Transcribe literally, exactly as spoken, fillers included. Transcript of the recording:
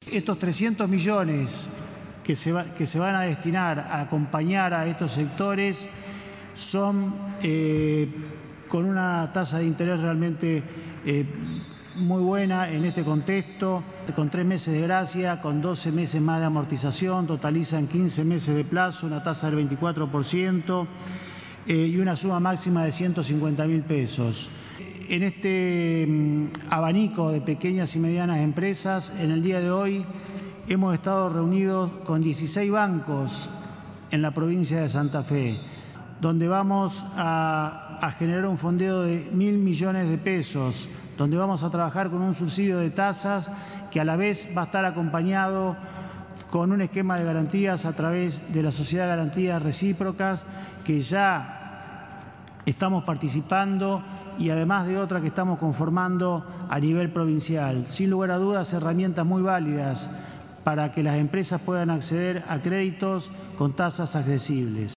Estos trescientos millones que se, va, que se van a destinar a acompañar a estos sectores son eh, con una tasa de interés realmente eh, muy buena en este contexto, con tres meses de gracia, con doce meses más de amortización, totalizan quince meses de plazo, una tasa del veinticuatro por ciento eh, y una suma máxima de ciento cincuenta mil pesos. En este mm, abanico de pequeñas y medianas empresas, en el día de hoy hemos estado reunidos con dieciséis bancos en la provincia de Santa Fe, donde vamos a, a generar un fondeo de mil millones de pesos, donde vamos a trabajar con un subsidio de tasas que a la vez va a estar acompañado con un esquema de garantías a través de la Sociedad de Garantías Recíprocas, que ya estamos participando, y además de otra que estamos conformando a nivel provincial. Sin lugar a dudas, herramientas muy válidas para que las empresas puedan acceder a créditos con tasas accesibles.